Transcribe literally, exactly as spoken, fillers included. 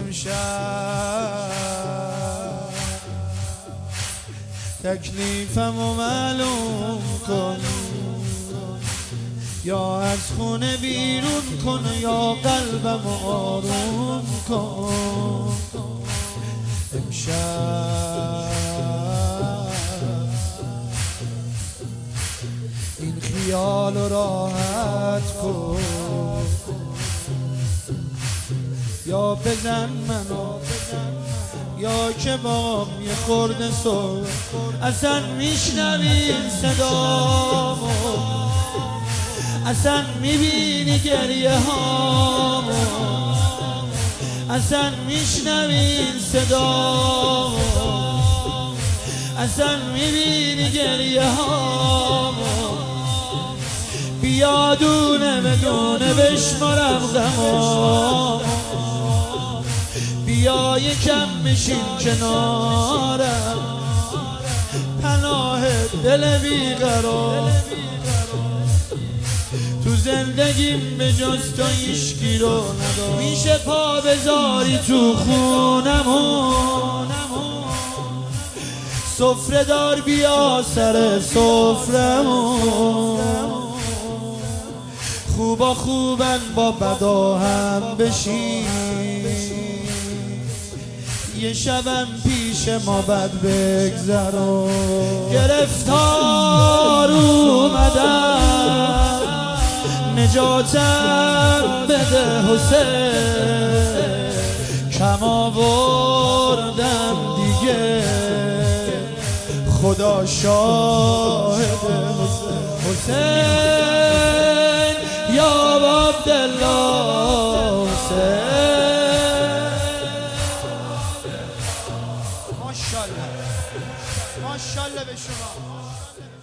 امشب تکلیفمو معلوم کن، یا از خونه بیرون کن یا قلبمو آروم کن. امشب این خیال رو راحت کن، یا بزن منو یا که بام یه خورده صبح اصلا میشنوی صدامو، اصلا میبینی گریه هامو، اصلا میشنوی صدامو، اصلا میبینی گریه هامو. بیا دونه به دونه بشمارم غمامو، بیا یکم بشین کنارم، پناه دل بیقرار. تو زندگیم به جز تو هیچکی رو ندارم، میشه پا بذاری تو خونمون، سفره دار بیا سر سفرمون. خوبا خوبن با بدا هم بشین، یه شبم پیش ما بد بگذرو. گرفتار اومدم نجاتم بده حسین، کم آوردم دیگه خدا شاهده. حسین یا عبدالله حسین. ماشاءالله ماشاءالله به شما.